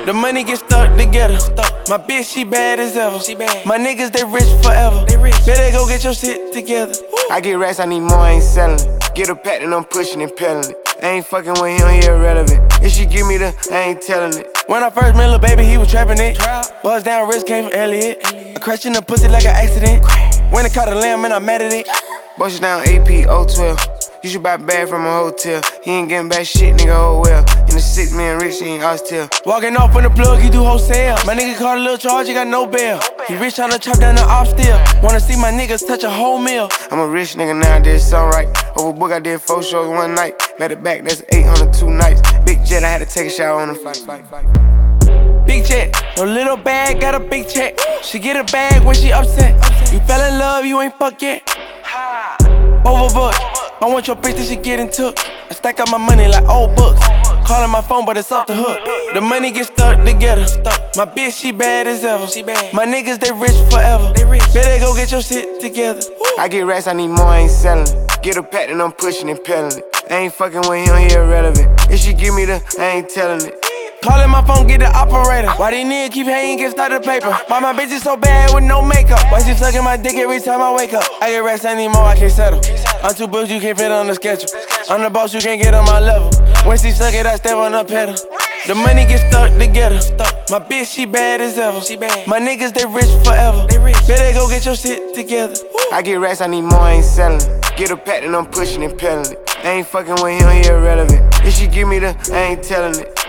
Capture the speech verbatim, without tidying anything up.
The money get stuck together. My bitch, she bad as ever. My niggas, they rich forever. Better go get your shit together. I get racks, I need more, I ain't selling it. Get a pack and I'm pushing and peddling it. I ain't fucking with him, he irrelevant. If she give me the, I ain't telling it. When I first met lil' baby, he was trapping it. Buzz down wrist came from Elliot. I crashed in the pussy like an accident. When I caught a lamb and I mad at it. Bust it down A P oh twelve. You should buy a bag from a hotel. He ain't getting back shit, nigga, oh well. In the six man rich, he ain't oxtail. Walking off on the plug, he do wholesale. My nigga caught a little charge, he got no bail. He rich tryna chop down the off still. Wanna see my niggas touch a whole meal. I'm a rich nigga now, I did something right. Overbook, I did four shows one night. Back to back, that's eight hundred two nights. Big jet, I had to take a shower on the flight. flight, flight. Big jet, no little bag, got a big check. She get a bag when she upset. You fell in love, you ain't fuck yet. Overbooked, I want your bitch that she getting took. I stack up my money like old books. Calling my phone, but it's off the hook. The money get stuck together. My bitch, she bad as ever. My niggas, they rich forever. Better go get your shit together. I get racks, I need more, I ain't selling it. Get a pack and I'm pushing and peddling it. I ain't fucking with him, he irrelevant. If she give me the, I ain't telling it. Calling my phone, get the operator. Why these niggas keep hating, get started paper? Why my bitch is so bad with no makeup? Why she sucking my dick every time I wake up? I get rest anymore, I can't settle. I'm too booked, you can't fit on the schedule. I'm the boss, you can't get on my level. When she suck it, I step on the pedal. The money get stuck together. My bitch, she bad as ever. My niggas, they rich forever. Better go get your shit together. I get racks, I need more, I ain't selling it. Get a pack and I'm pushing and peddling it. I ain't fucking with him, he irrelevant. If she give me the, I ain't telling it.